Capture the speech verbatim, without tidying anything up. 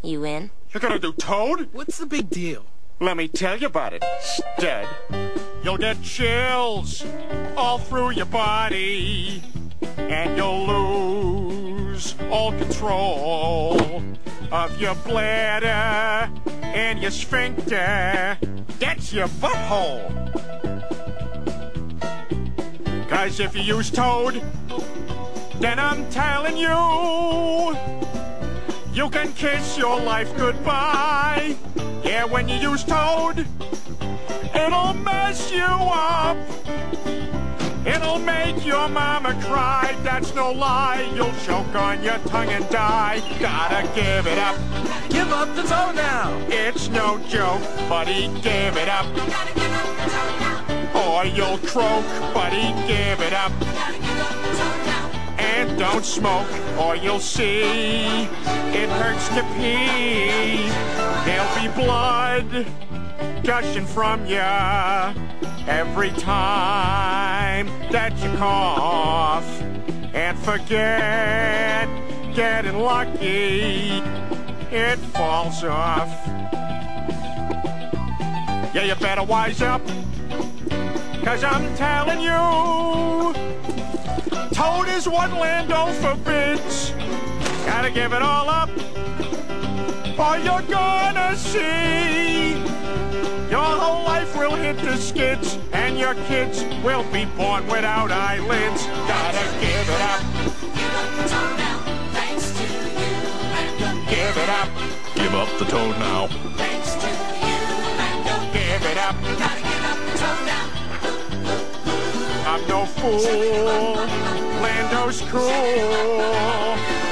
You in? You're gonna do Toad? What's the big deal? Let me tell you about it, stud. You'll get chills all through your body, and you'll lose all control of your bladder and your sphincter. That's your butthole. 'Cause if you use Toad, then I'm telling you, you can kiss your life goodbye. Yeah, when you use Toad, it'll mess you up. It'll make your mama cry. That's no lie. You'll choke on your tongue and die. Gotta give it up. Give up the Toad now. It's no joke, buddy. Give it up. Or you'll croak, buddy. Give it up. And don't smoke, or you'll see it hurts to pee. There'll be blood gushing from ya every time that you cough. And forget getting lucky, it falls off. Yeah, you better wise up, 'cause I'm telling you, Toad is what Lando forbids. Gotta give it all up, or you're gonna see your whole life will hit the skids, and your kids will be born without eyelids. Gotta give it up. Give up the Toad now, thanks to you, Lando. Give it up. Give up the Toad now. Thanks to you, Lando. Give it up. Gotta give up the Toad now. I'm no fool. Lando's cool.